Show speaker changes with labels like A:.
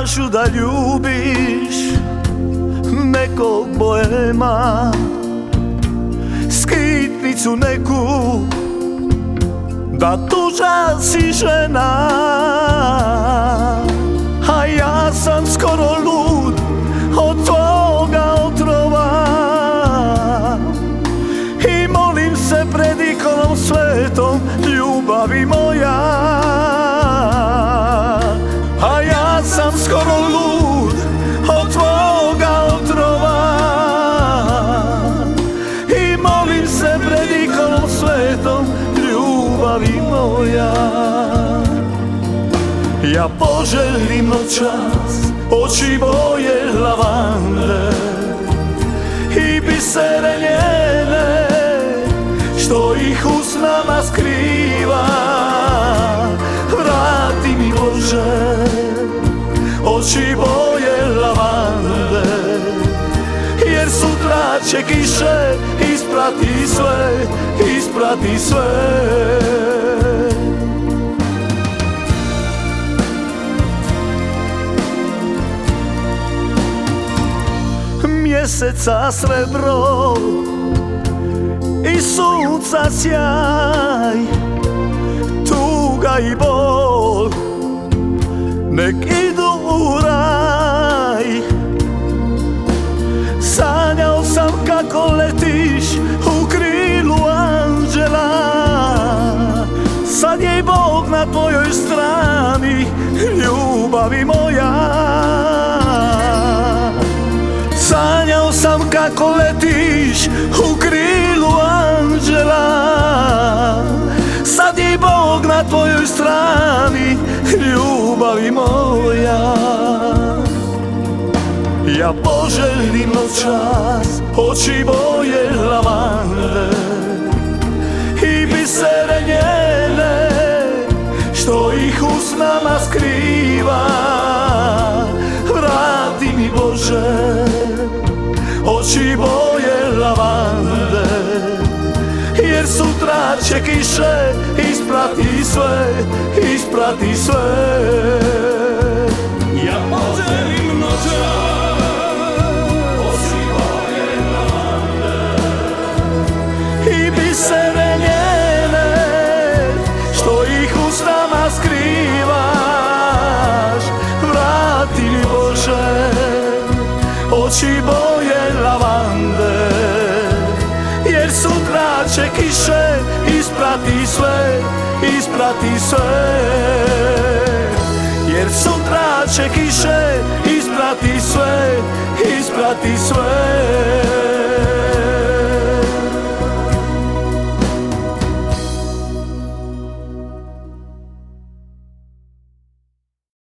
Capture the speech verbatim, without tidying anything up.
A: kažu da ljubiš nekog boema, skitnicu neku, da tuža si žena. A ja sam skoro lud od tvoga otrova i molim se pred ikonom svetom, ljubavi moja. A ja sam skoro lud od tvoga otrova i molim se pred ikonom svetom, ljubavi moja. Ja poželim noćas oči boje lavande i bisere njene, što ih usnama skriva. Vrati mi Bože oči boje lavande, jer sutra će kiše isprati sve, isprati sve. Mjeseca srebro i sunca sjaj, tuga i bol nek idu u raj. Sanjao sam kako letiš u krilu anđela, sad je i Bog na tvojoj strani, ljubavi moja. Sanjao sam kako letiš u krilu anđela, sad je i Bog na tvojoj strani, ljubavi moja. Ja poželim noćas oči boje lavande i bisere njene, što ih usnama skriva. Vrati mi Bože oči boje lavande, jer sutra će kiše isprati sve, isprati sve. Ja poželim noćas oči boje lavande i bisere njene, što ih usnama skrivaš. Vrati mi Bože oči boje lavande, jer sutra će kiše isprati sve, isprati sve. Jer sutra će kiše isprati sve, isprati sve.